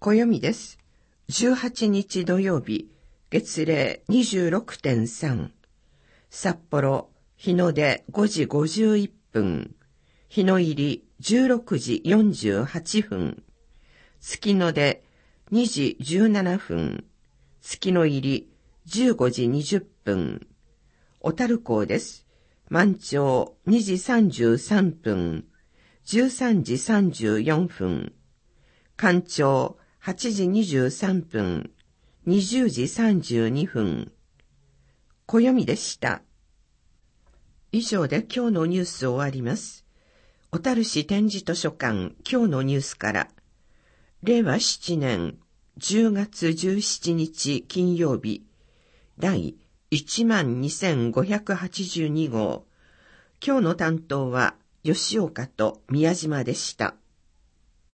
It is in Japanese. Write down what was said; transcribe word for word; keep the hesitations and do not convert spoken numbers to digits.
暦です。じゅうはちにち土曜日、月齢 にじゅうろくてんさん。札幌、日の出ごじごじゅういっぷん。日の入りじゅうろくじよんじゅうはっぷん。月の出にじじゅうななふん。月の入りじゅうごじにじゅっぷん。小樽港です。満潮にじさんじゅうさんぷん。じゅうさんじさんじゅうよんふん。干潮はちじにじゅうさんぷん。にじゅうじさんじゅうにふん。暦でした。以上で今日のニュースを終わります。小樽市展示図書館今日のニュースから、れいわしちねんじゅうがつじゅうしちにち金曜日、第いちまんにせんごひゃくはちじゅうにごう。今日の担当は吉岡と宮島でした。